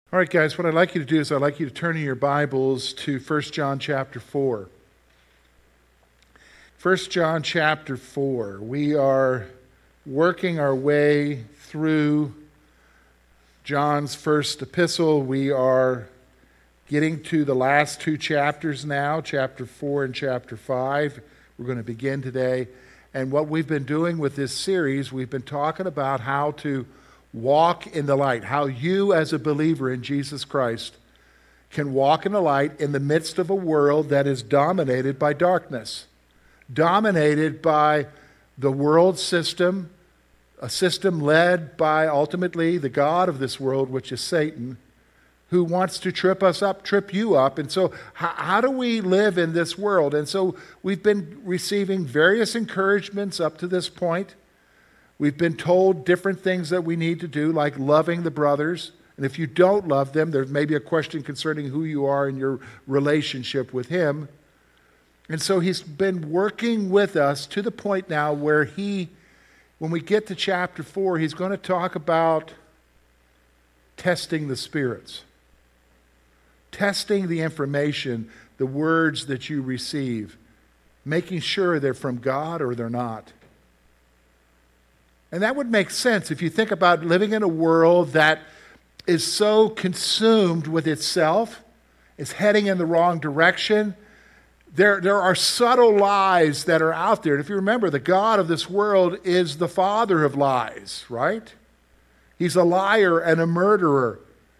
All right, guys, what I'd like you to do is I'd like you to turn in your Bibles to 1 John chapter 4. 1 John chapter 4. We are working our way through John's first epistle. We are getting to the last two chapters now, chapter 4 and chapter 5. We're going to begin today. And what we've been doing with this series, we've been talking about how to walk in the light, how you as a believer in Jesus Christ can walk in the light in the midst of a world that is dominated by darkness, dominated by the world system, a system led by ultimately the God of this world, which is Satan, who wants to trip us up, trip you up. And so how do we live in this world? And so we've been receiving various encouragements up to this point. We've been told different things that we need to do, like loving the brothers. And if you don't love them, there may be a question concerning who you are in your relationship with him. And so he's been working with us to the point now where when we get to chapter 4, he's going to talk about testing the spirits, testing the information, the words that you receive, making sure they're from God or they're not. And that would make sense if you think about living in a world that is so consumed with itself, is heading in the wrong direction. There are subtle lies that are out there. And if you remember, the God of this world is the father of lies, right? He's a liar and a murderer.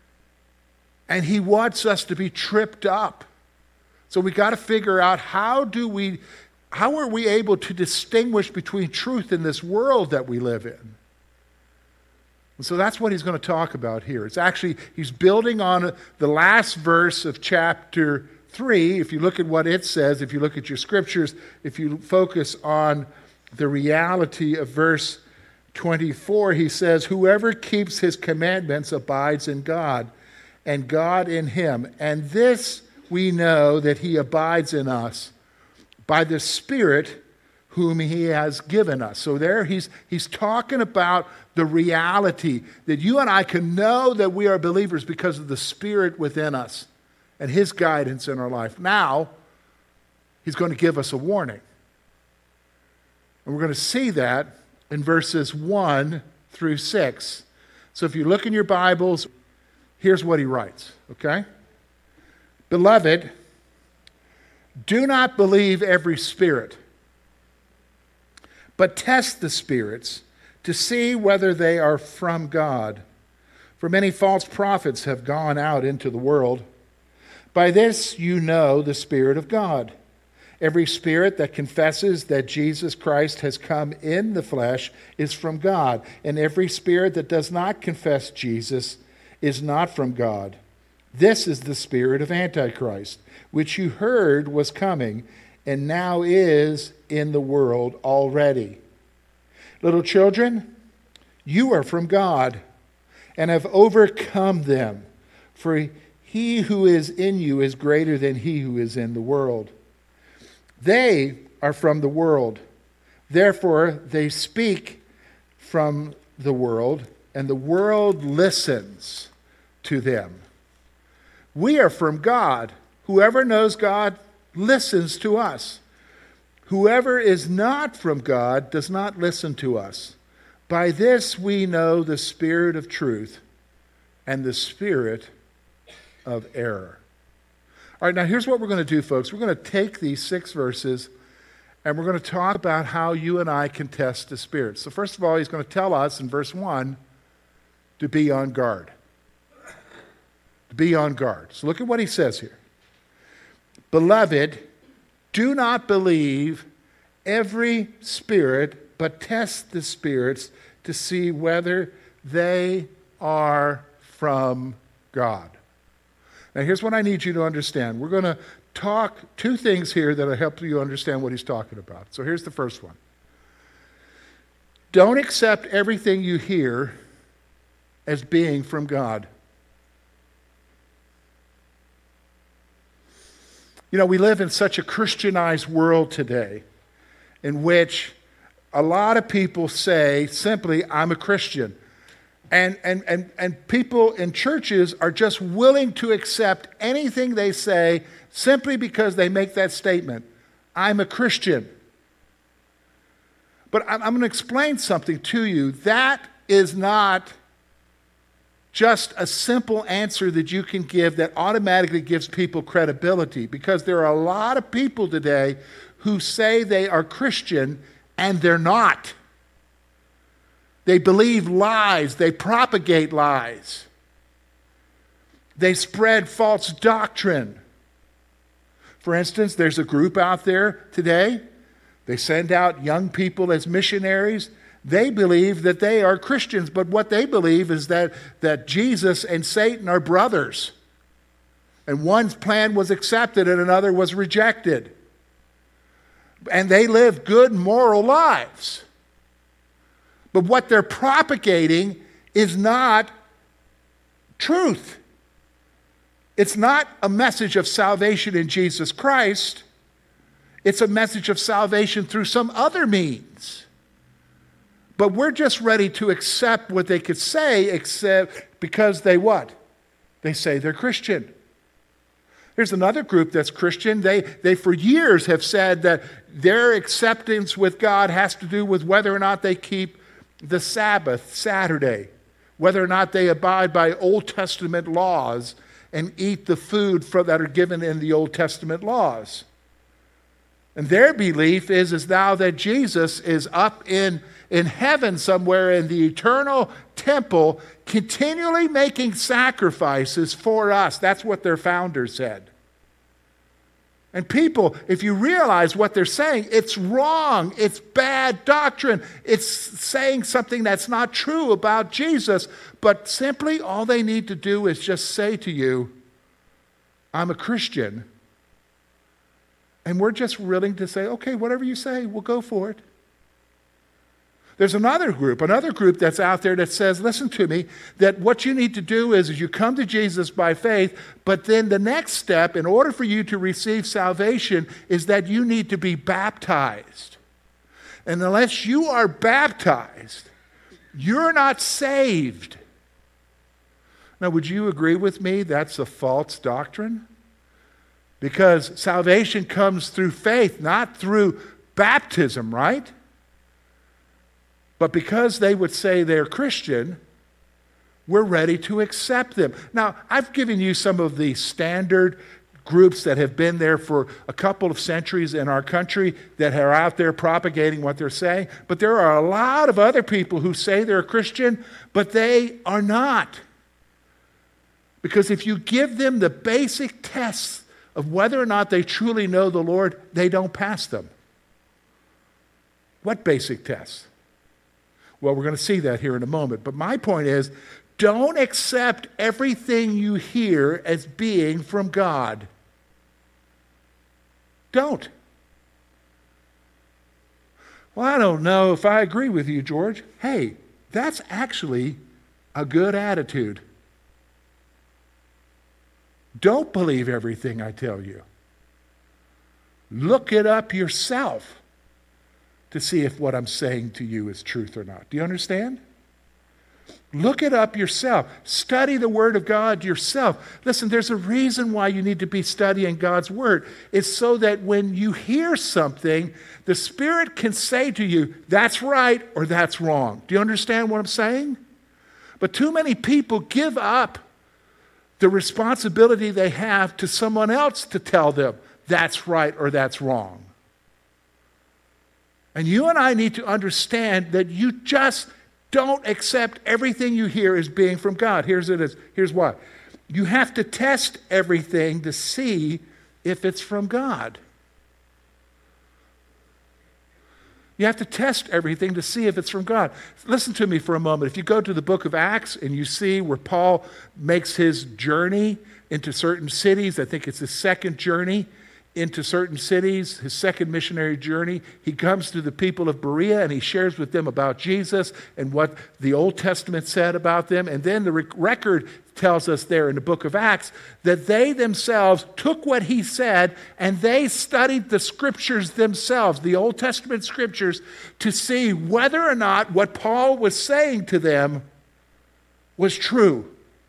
And he wants us to be tripped up. So we got to figure out how are we able to distinguish between truth in this world that we live in? And so that's what he's going to talk about here. He's building on the last verse of chapter 3. If you look at what it says, if you look at your scriptures, if you focus on the reality of verse 24, he says, "Whoever keeps his commandments abides in God, and God in him. And this we know that he abides in us, by the Spirit whom he has given us." So there he's talking about the reality that you and I can know that we are believers because of the Spirit within us and his guidance in our life. Now, he's going to give us a warning. And we're going to see that in verses 1 through 6. So if you look in your Bibles, here's what he writes, okay? "Beloved, do not believe every spirit, but test the spirits to see whether they are from God. For many false prophets have gone out into the world. By this you know the Spirit of God. Every spirit that confesses that Jesus Christ has come in the flesh is from God, and every spirit that does not confess Jesus is not from God. This is the spirit of Antichrist, which you heard was coming and now is in the world already. Little children, you are from God and have overcome them, for he who is in you is greater than he who is in the world. They are from the world, therefore they speak from the world, and the world listens to them. We are from God. Whoever knows God listens to us. Whoever is not from God does not listen to us. By this we know the spirit of truth and the spirit of error." All right, now here's what we're going to do, folks. We're going to take these 6 verses and we're going to talk about how you and I can test the spirits. So first of all, he's going to tell us in verse 1 to be on guard. To be on guard. So look at what he says here. "Beloved, do not believe every spirit, but test the spirits to see whether they are from God." Now here's what I need you to understand. We're going to talk 2 things here that will help you understand what he's talking about. So here's the first one. Don't accept everything you hear as being from God. You know, we live in such a Christianized world today in which a lot of people say simply, "I'm a Christian." And people in churches are just willing to accept anything they say simply because they make that statement. I'm a Christian. But I'm going to explain something to you. That is not just a simple answer that you can give that automatically gives people credibility, because there are a lot of people today who say they are Christian and they're not. They believe lies. They propagate lies. They spread false doctrine. For instance, there's a group out there today. They send out young people as missionaries. They believe that they are Christians, but what they believe is that Jesus and Satan are brothers. And one's plan was accepted and another was rejected. And they live good moral lives. But what they're propagating is not truth. It's not a message of salvation in Jesus Christ. It's a message of salvation through some other means. But we're just ready to accept what they could say, except because they what? They say they're Christian. There's another group that's Christian. They for years have said that their acceptance with God has to do with whether or not they keep the Sabbath, Saturday, whether or not they abide by Old Testament laws and eat the food that are given in the Old Testament laws. And their belief is now that Jesus is up in heaven somewhere in the eternal temple, continually making sacrifices for us. That's what their founder said. And people, if you realize what they're saying, it's wrong. It's bad doctrine. It's saying something that's not true about Jesus. But simply all they need to do is just say to you, I'm a Christian. And we're just willing to say, okay, whatever you say, we'll go for it. There's another group that's out there that says, listen to me, that what you need to do is you come to Jesus by faith, but then the next step, in order for you to receive salvation, is that you need to be baptized. And unless you are baptized, you're not saved. Now, would you agree with me that's a false doctrine? Because salvation comes through faith, not through baptism, right? But because they would say they're Christian, we're ready to accept them. Now, I've given you some of the standard groups that have been there for a couple of centuries in our country that are out there propagating what they're saying. But there are a lot of other people who say they're Christian, but they are not. Because if you give them the basic tests of whether or not they truly know the Lord, they don't pass them. What basic tests? Well, we're going to see that here in a moment. But my point is, don't accept everything you hear as being from God. Don't. Well, I don't know if I agree with you, George. Hey, that's actually a good attitude. Don't believe everything I tell you. Look it up yourself to see if what I'm saying to you is truth or not. Do you understand? Look it up yourself. Study the Word of God yourself. Listen, there's a reason why you need to be studying God's Word. It's so that when you hear something, the Spirit can say to you, that's right or that's wrong. Do you understand what I'm saying? But too many people give up the responsibility they have to someone else to tell them that's right or that's wrong. And you and I need to understand that you just don't accept everything you hear as being from God. Here's why. You have to test everything to see if it's from God. You have to test everything to see if it's from God. Listen to me for a moment. If you go to the book of Acts and you see where Paul makes his journey into certain cities, I think it's his second journey into certain cities, his second missionary journey, he comes to the people of Berea and he shares with them about Jesus and what the Old Testament said about them. And then the record tells us there in the book of Acts that they themselves took what he said and they studied the scriptures themselves, the Old Testament scriptures, to see whether or not what Paul was saying to them was true.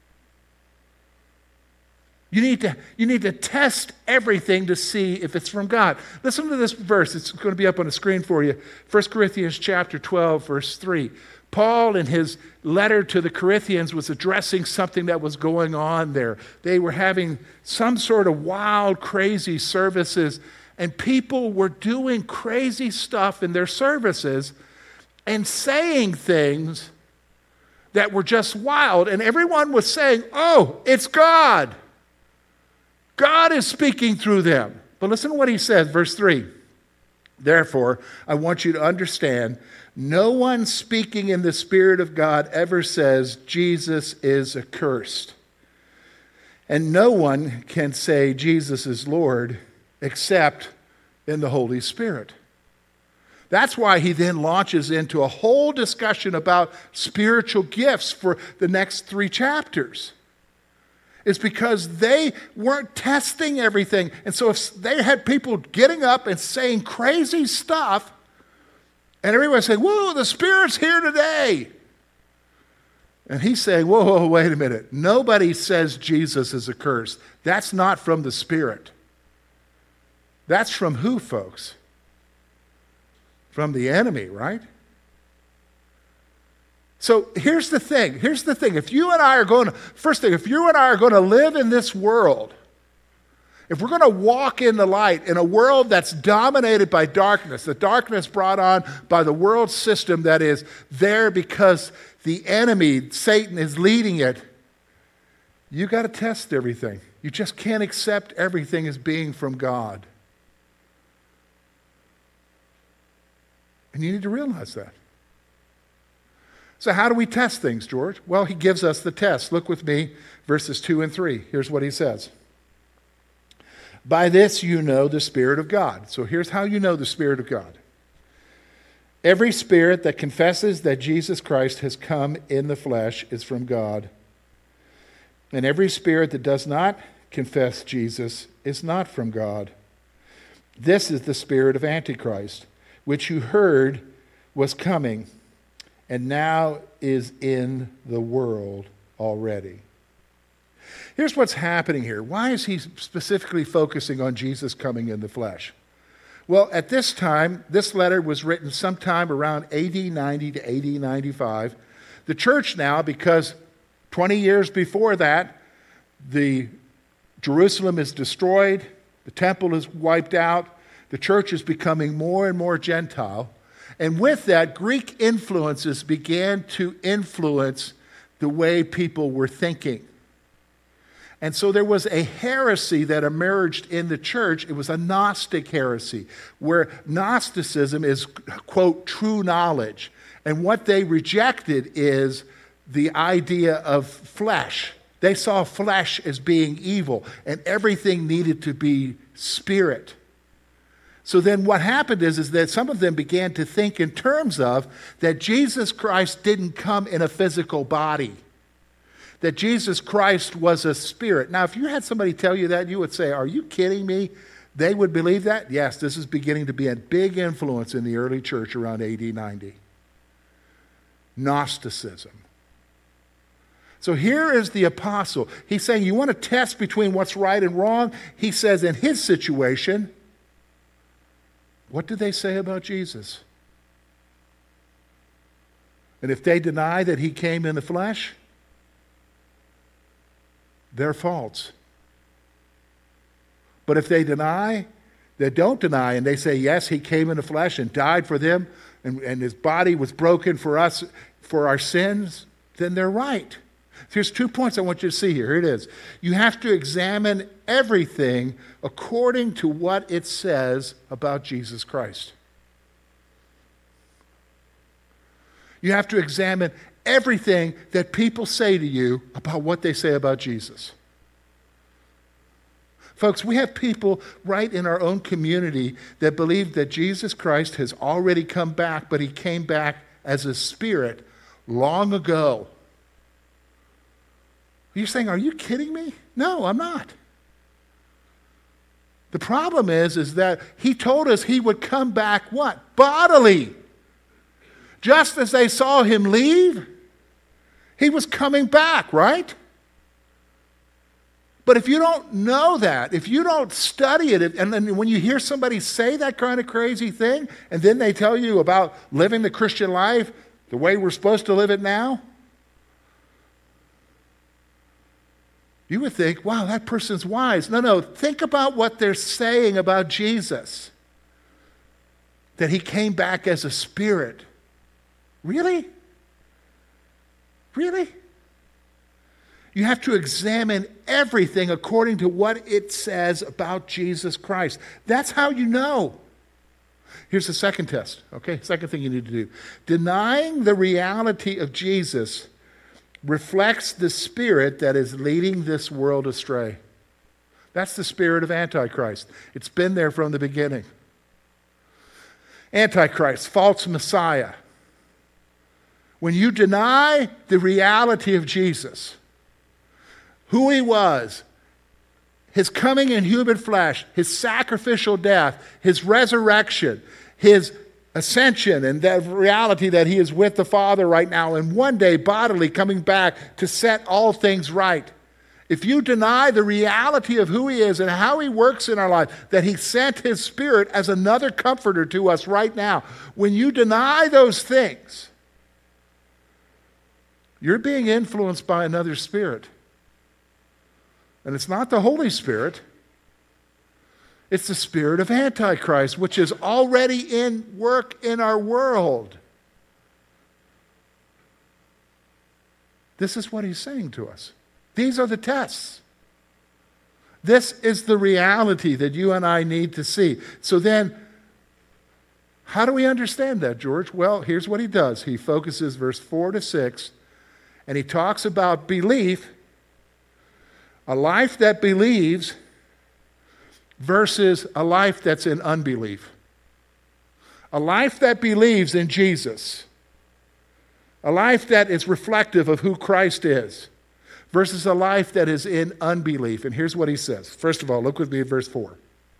You need to test everything to see if it's from God. Listen to this verse. It's going to be up on the screen for you. 1 Corinthians chapter 12, verse 3. Paul, in his letter to the Corinthians, was addressing something that was going on there. They were having some sort of wild, crazy services, and people were doing crazy stuff in their services and saying things that were just wild. And everyone was saying, oh, it's God. God is speaking through them. But listen to what he says, verse 3. Therefore, I want you to understand, no one speaking in the Spirit of God ever says Jesus is accursed. And no one can say Jesus is Lord except in the Holy Spirit. That's why he then launches into a whole discussion about spiritual gifts for the next 3 chapters. It's because they weren't testing everything. And so if they had people getting up and saying crazy stuff, and everyone saying, whoa, the Spirit's here today. And he's saying, whoa, wait a minute. Nobody says Jesus is accursed. That's not from the Spirit. That's from who, folks? From the enemy, right? So here's the thing. If you and I are going to live in this world, if we're going to walk in the light in a world that's dominated by darkness, the darkness brought on by the world system that is there because the enemy, Satan, is leading it, you got to test everything. You just can't accept everything as being from God. And you need to realize that. So how do we test things, George? Well, he gives us the test. Look with me, verses 2 and 3. Here's what he says. By this you know the Spirit of God. So here's how you know the Spirit of God. Every spirit that confesses that Jesus Christ has come in the flesh is from God. And every spirit that does not confess Jesus is not from God. This is the spirit of Antichrist, which you heard was coming, and now is in the world already. Here's what's happening here. Why is he specifically focusing on Jesus coming in the flesh? Well, at this time, this letter was written sometime around AD 90 to AD 95. The church now, because 20 years before that, Jerusalem is destroyed, the temple is wiped out, the church is becoming more and more Gentile. And with that, Greek influences began to influence the way people were thinking. And so there was a heresy that emerged in the church. It was a Gnostic heresy, where Gnosticism is, quote, true knowledge. And what they rejected is the idea of flesh. They saw flesh as being evil, and everything needed to be spirit. So then what happened is that some of them began to think in terms of that Jesus Christ didn't come in a physical body, that Jesus Christ was a spirit. Now, if you had somebody tell you that, you would say, are you kidding me? They would believe that? Yes, this is beginning to be a big influence in the early church around AD 90. Gnosticism. So here is the apostle. He's saying, you want to test between what's right and wrong? He says in his situation, what do they say about Jesus? And if they deny that he came in the flesh, they're false. But if they don't deny, and they say, yes, he came in the flesh and died for them, and his body was broken for us, for our sins, then they're right. Here's 2 points I want you to see here. Here it is. You have to examine everything according to what it says about Jesus Christ. You have to examine everything that people say to you about what they say about Jesus. Folks, we have people right in our own community that believe that Jesus Christ has already come back, but he came back as a spirit long ago. You're saying, are you kidding me? No, I'm not. The problem is that he told us he would come back what? Bodily. Just as they saw him leave, He was coming back, right? But if you don't know that, if you don't study it, and then when you hear somebody say that kind of crazy thing, and then they tell you about living the Christian life the way we're supposed to live it now, you would think, wow, that person's wise. No, think about what they're saying about Jesus. That he came back as a spirit. Really? Really? You have to examine everything according to what it says about Jesus Christ. That's how you know. Here's the second test, okay? Second thing you need to do. Denying the reality of Jesus reflects the spirit that is leading this world astray. That's the spirit of Antichrist. It's been there from the beginning. Antichrist, false Messiah. When you deny the reality of Jesus, who he was, his coming in human flesh, his sacrificial death, his resurrection, his ascension, and that reality that he is with the Father right now, and one day bodily coming back to set all things right. If you deny the reality of who he is and how he works in our life, that he sent his Spirit as another comforter to us right now, when you deny those things, you're being influenced by another spirit. And it's not the Holy Spirit. It's the spirit of Antichrist, which is already in work in our world. This is what he's saying to us. These are the tests. This is the reality that you and I need to see. So then, how do we understand that, George? Well, here's what he does. He focuses verse 4 to 6, and he talks about belief, a life that believes versus a life that's in unbelief. A life that believes in Jesus. A life that is reflective of who Christ is versus a life that is in unbelief. And here's what he says. First of all, look with me at verse 4.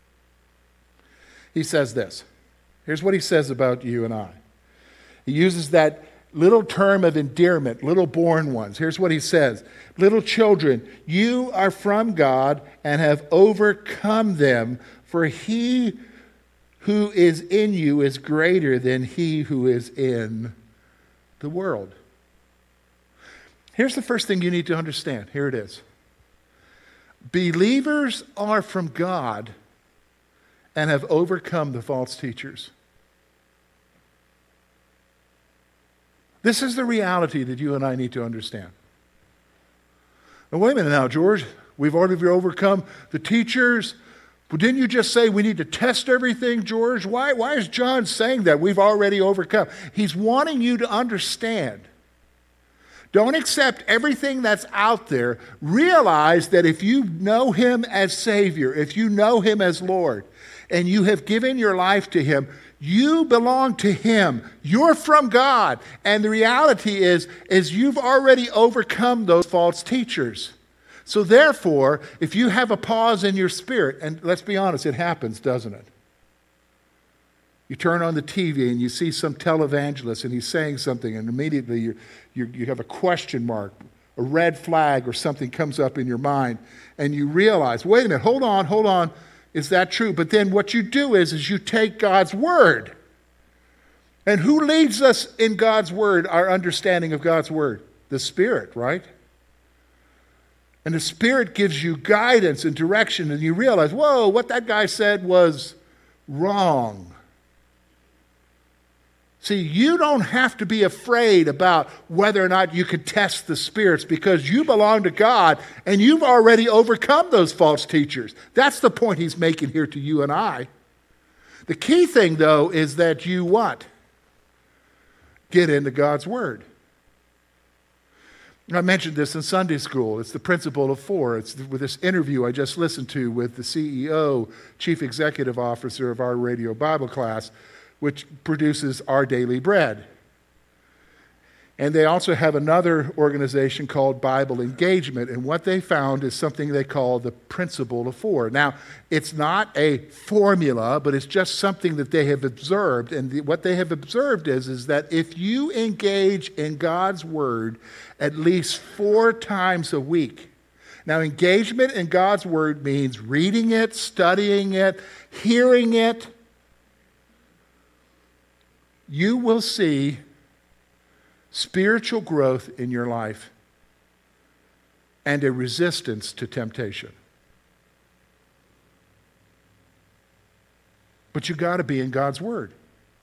He says this. Here's what he says about you and I. He uses that little term of endearment, little born ones. Here's what he says. Little children, you are from God and have overcome them, for he who is in you is greater than he who is in the world. Here's the first thing you need to understand. Here it is. Believers are from God and have overcome the false teachers. This is the reality that you and I need to understand. Now, wait a minute now, George. We've already overcome the teachers. But didn't you just say we need to test everything, George? Why is John saying that? We've already overcome. He's wanting you to understand. Don't accept everything that's out there. Realize that if you know him as Savior, if you know him as Lord, and you have given your life to him, you belong to him. You're from God. And the reality is you've already overcome those false teachers. So therefore, if you have a pause in your spirit, and let's be honest, it happens, doesn't it? You turn on the TV and you see some televangelist and he's saying something, and immediately you have a question mark, a red flag or something comes up in your mind, and you realize, wait a minute, hold on. Is that true? But then what you do is you take God's word. And who leads us in God's word, our understanding of God's word? The Spirit, right? And the Spirit gives you guidance and direction, and you realize, whoa, what that guy said was wrong. See, you don't have to be afraid about whether or not you can test the spirits, because you belong to God and you've already overcome those false teachers. That's the point he's making here to you and I. The key thing, though, is that you what? Get into God's Word. I mentioned this in Sunday school. It's the principle of 4. It's with this interview I just listened to with the CEO, Chief Executive Officer of our radio Bible class, which produces Our Daily Bread. And they also have another organization called Bible Engagement. And what they found is something they call the principle of four. Now, it's not a formula, but it's just something that they have observed. And what they have observed is that if you engage in God's Word at least 4 times a week, now engagement in God's Word means reading it, studying it, hearing it, you will see spiritual growth in your life and a resistance to temptation. But you got to be in God's Word.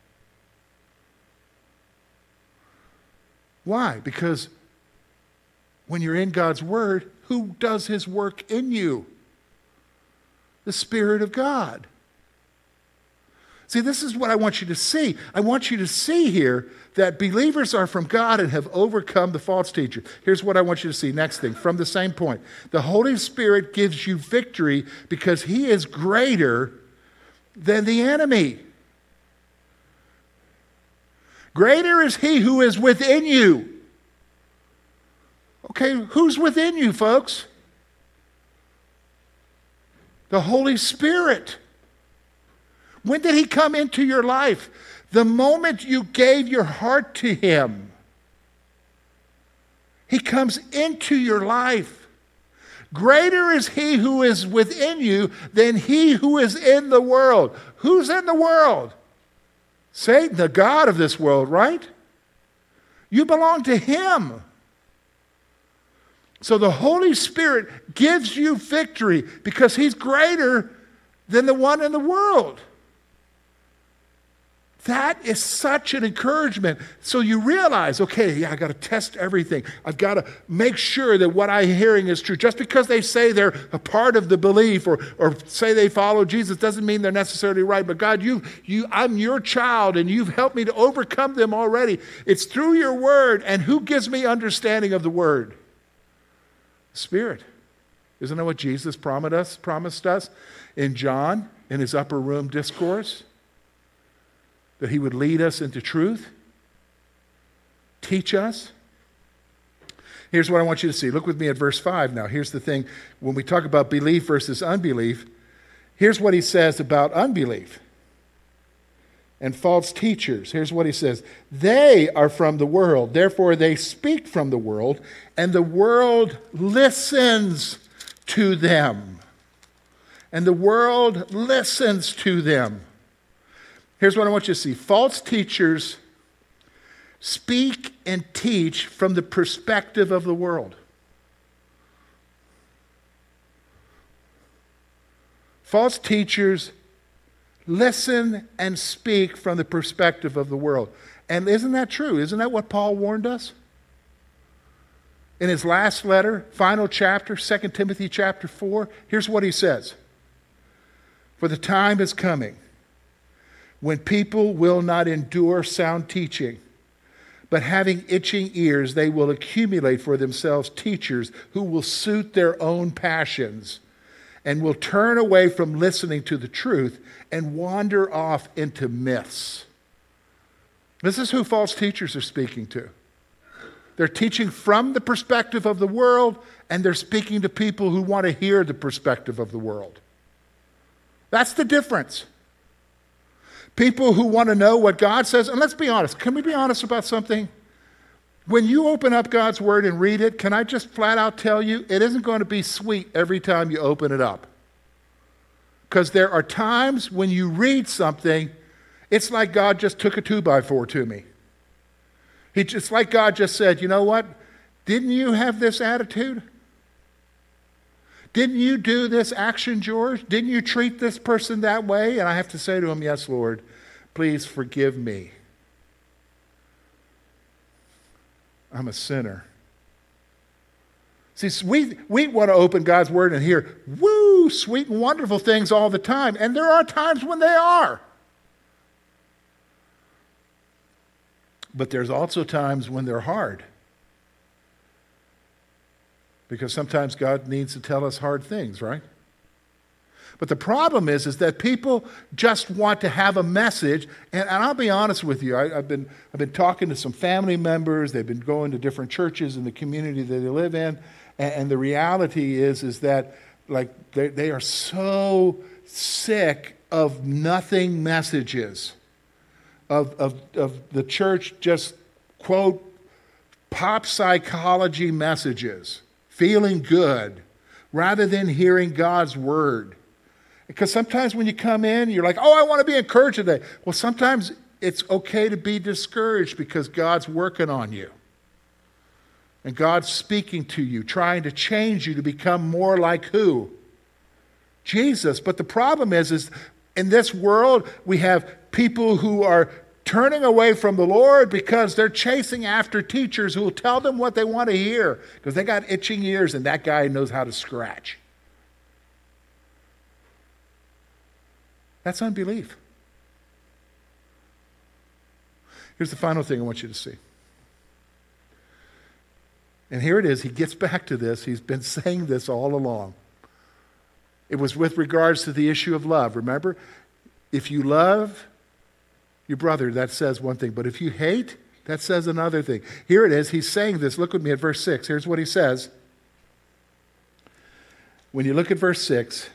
Why? Because when you're in God's Word, who does His work in you? The Spirit of God. See, this is what I want you to see. I want you to see here that believers are from God and have overcome the false teacher. Here's what I want you to see. Next thing, from the same point. The Holy Spirit gives you victory because He is greater than the enemy. Greater is He who is within you. Okay, who's within you, folks? The Holy Spirit. When did He come into your life? The moment you gave your heart to Him. He comes into your life. Greater is He who is within you than he who is in the world. Who's in the world? Satan, the god of this world, right? You belong to him. So the Holy Spirit gives you victory because He's greater than the one in the world. That is such an encouragement. So you realize, okay, yeah, I got to test everything. I've got to make sure that what I'm hearing is true. Just because they say they're a part of the belief or say they follow Jesus doesn't mean they're necessarily right. But God, I'm your child and you've helped me to overcome them already. It's through your word. And who gives me understanding of the word? Spirit. Isn't that what Jesus promised us in John in His upper room discourse? That He would lead us into truth, teach us. Here's what I want you to see. Look with me at verse 5 now. Here's the thing. When we talk about belief versus unbelief, here's what He says about unbelief and false teachers. Here's what He says. They are from the world, therefore they speak from the world, and the world listens to them. And the world listens to them. Here's what I want you to see. False teachers speak and teach from the perspective of the world. False teachers listen and speak from the perspective of the world. And isn't that true? Isn't that what Paul warned us? In his last letter, final chapter, 2 Timothy chapter 4, here's what he says. For the time is coming when people will not endure sound teaching, but having itching ears, they will accumulate for themselves teachers who will suit their own passions and will turn away from listening to the truth and wander off into myths. This is who false teachers are speaking to. They're teaching from the perspective of the world, and they're speaking to people who want to hear the perspective of the world. That's the difference. People who want to know what God says, and let's be honest. Can we be honest about something? When you open up God's Word and read it, can I just flat out tell you, it isn't going to be sweet every time you open it up. Because there are times when you read something, it's like God just took a 2x4 to me. It's like God just said, you know what? Didn't you have this attitude? Didn't you do this action, George? Didn't you treat this person that way? And I have to say to him, yes, Lord, please forgive me. I'm a sinner. See, we want to open God's Word and hear, woo, sweet and wonderful things all the time. And there are times when they are. But there's also times when they're hard. Because sometimes God needs to tell us hard things, right? But the problem is that people just want to have a message. And I'll be honest with you, I've been talking to some family members. They've been going to different churches in the community that they live in. And the reality is that like they are so sick of nothing messages, of the church just, quote, pop psychology messages, feeling good, rather than hearing God's word. Because sometimes when you come in, you're like, oh, I want to be encouraged today. Well, sometimes it's okay to be discouraged because God's working on you. And God's speaking to you, trying to change you to become more like who? Jesus. But the problem is in this world, we have people who are turning away from the Lord because they're chasing after teachers who will tell them what they want to hear because they got itching ears and that guy knows how to scratch. That's unbelief. Here's the final thing I want you to see. And here it is. He gets back to this. He's been saying this all along. It was with regards to the issue of love. Remember, if you love your brother, that says one thing. But if you hate, that says another thing. Here it is. He's saying this. Look with me at verse 6. Here's what he says. When you look at verse 6,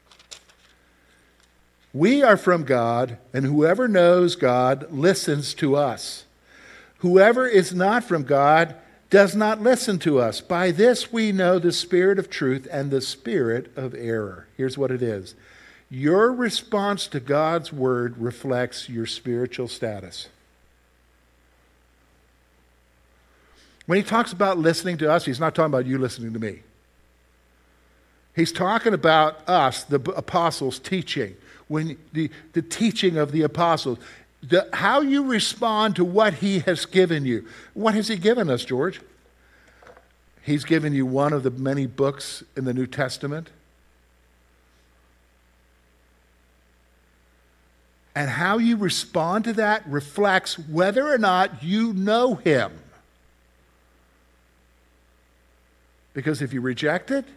we are from God, and whoever knows God listens to us. Whoever is not from God does not listen to us. By this we know the spirit of truth and the spirit of error. Here's what it is. Your response to God's word reflects your spiritual status. When he talks about listening to us, he's not talking about you listening to me. He's talking about us, the apostles, teaching. When the teaching of the apostles. How you respond to what he has given you. What has he given us, George? He's given you one of the many books in the New Testament. And how you respond to that reflects whether or not you know him. Because if you reject it,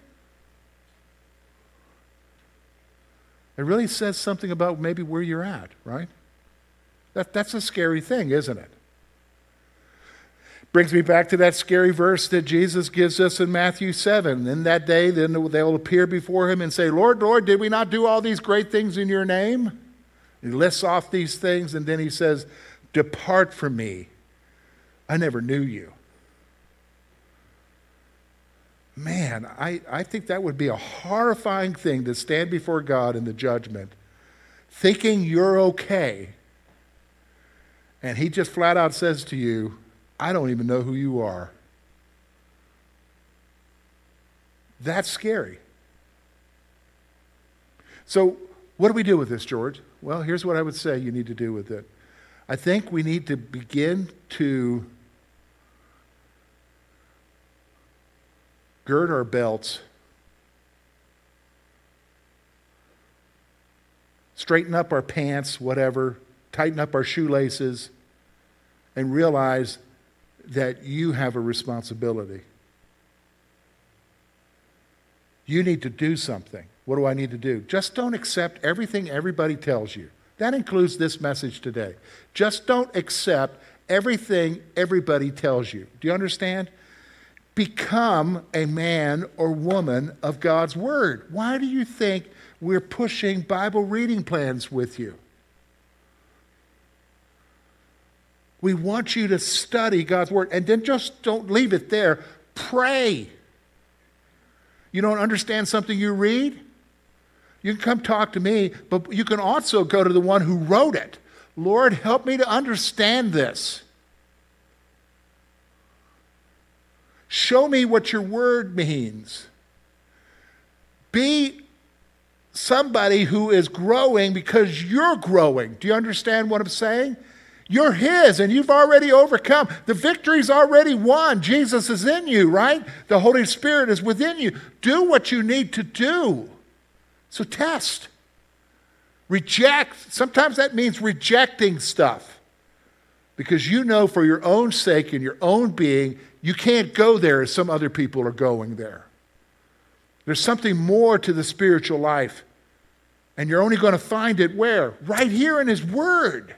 it really says something about maybe where you're at, right? That's a scary thing, isn't it? Brings me back to that scary verse that Jesus gives us in Matthew 7. In that day, then they will appear before him and say, Lord, Lord, did we not do all these great things in your name? He lists off these things, and then he says, depart from me. I never knew you. Man, I think that would be a horrifying thing to stand before God in the judgment, thinking you're okay. And he just flat out says to you, I don't even know who you are. That's scary. So what do we do with this, George? Well, here's what I would say you need to do with it. I think we need to begin to gird our belts, straighten up our pants, whatever, tighten up our shoelaces, and realize that you have a responsibility. You need to do something. What do I need to do? Just don't accept everything everybody tells you. That includes this message today. Just don't accept everything everybody tells you. Do you understand? Become a man or woman of God's Word. Why do you think we're pushing Bible reading plans with you? We want you to study God's Word. And then just don't leave it there. Pray. You don't understand something you read? You can come talk to me, but you can also go to the one who wrote it. Lord, help me to understand this. Show me what your word means. Be somebody who is growing because you're growing. Do you understand what I'm saying? You're his and you've already overcome. The victory's already won. Jesus is in you, right? The Holy Spirit is within you. Do what you need to do. So test. Reject. Sometimes that means rejecting stuff. Because you know for your own sake and your own being, you can't go there as some other people are going there. There's something more to the spiritual life. And you're only going to find it where? Right here in His Word.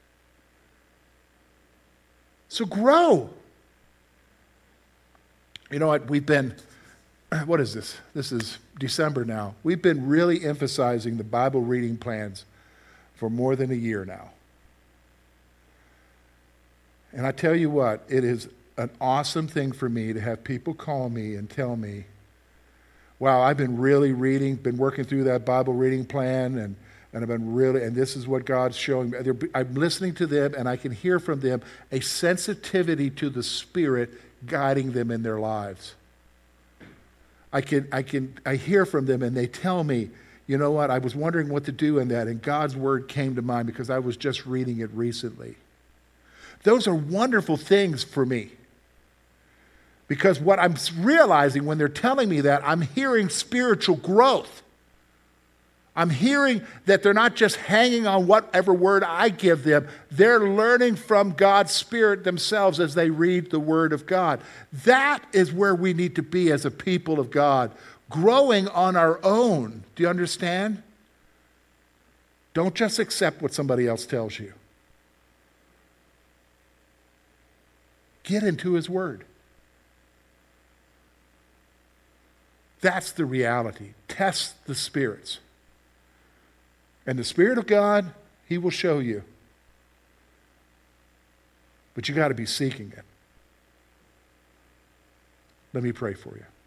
So grow. You know what? What is this? This is December now. We've been really emphasizing the Bible reading plans for more than a year now. And I tell you what, it is an awesome thing for me to have people call me and tell me, wow, I've been really reading, been working through that Bible reading plan, and I've been really, and this is what God's showing me. I'm listening to them, and I can hear from them a sensitivity to the Spirit guiding them in their lives. I hear from them, and they tell me, you know what, I was wondering what to do in that, and God's Word came to mind because I was just reading it recently. Those are wonderful things for me. Because what I'm realizing when they're telling me that, I'm hearing spiritual growth. I'm hearing that they're not just hanging on whatever word I give them. They're learning from God's Spirit themselves as they read the Word of God. That is where we need to be as a people of God, growing on our own. Do you understand? Don't just accept what somebody else tells you. Get into His Word. That's the reality. Test the spirits. And the Spirit of God, He will show you. But you got to be seeking it. Let me pray for you.